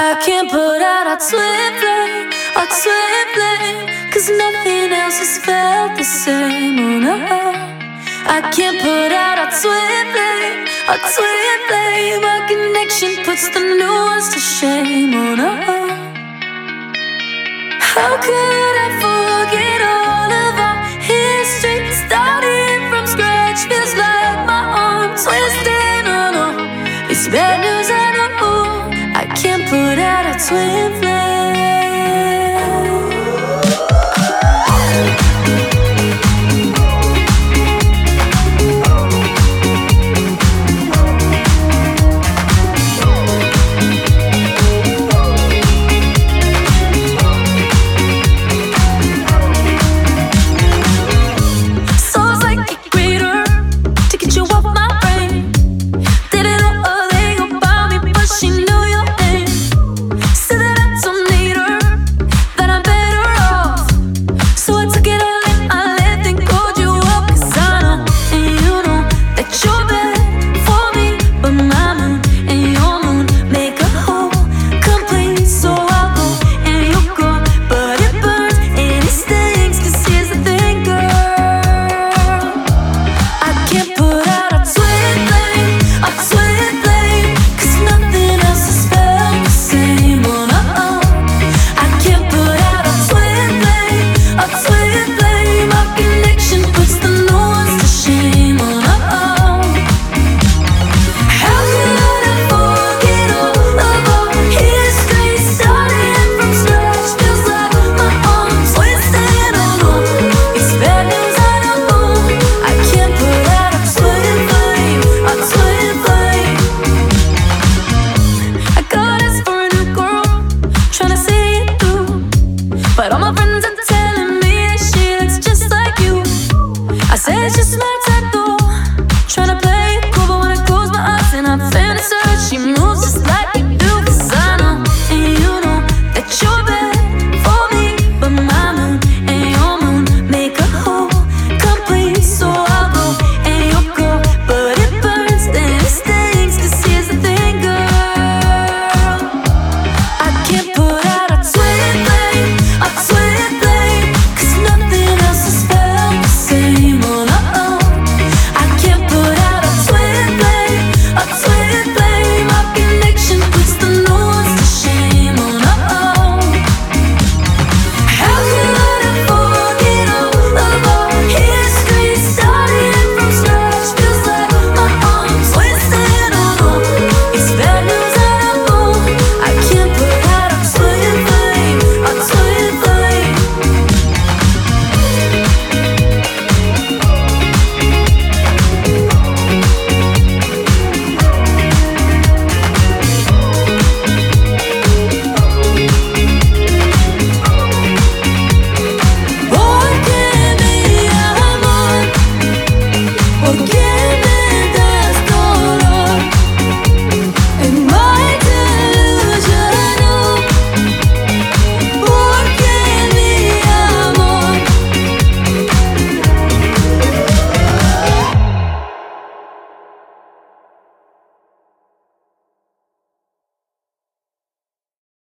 I can't put out our twin flame, 'cause nothing else has felt the same, oh no. I can't put out our twin flame, our connection puts the new ones to shame, oh no. How could I forget all of our history? Starting from scratch feels like my arm twisting, oh no. It's bad news, I know. I can't put out a twin flame.